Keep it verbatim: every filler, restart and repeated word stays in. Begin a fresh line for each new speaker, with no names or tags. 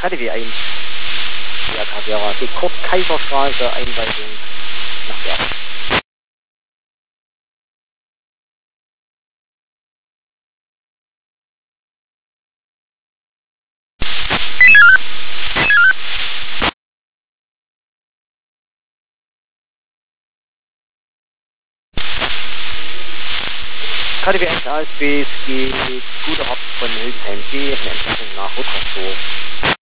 K D W eins. Ja, Carrera, Kurt Kaiserstraße, Einweisung nach Werk. K D W eins A S B, es geht guter Haupt von Hildesheim B, eine Entlassung nach Ruttersdorf.